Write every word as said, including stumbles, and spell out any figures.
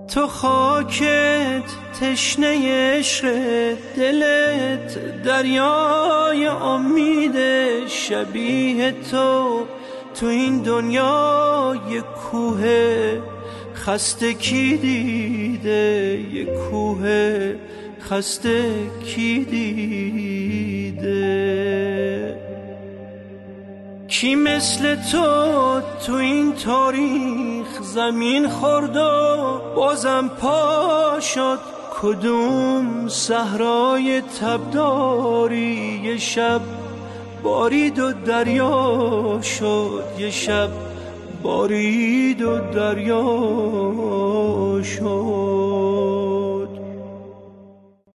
تو خاکت تشنه عشق، دلت دریای امید. شبیه تو تو این دنیا یه کوه خسته کی دیده، یه کوه خسته کی دیده. کی مثل تو تو این تاریخ زمین خورد و بازم پا شد؟ کدوم صحرای تبداری یه شب بارید و دریا شد، یه شب بارید و دریا شد.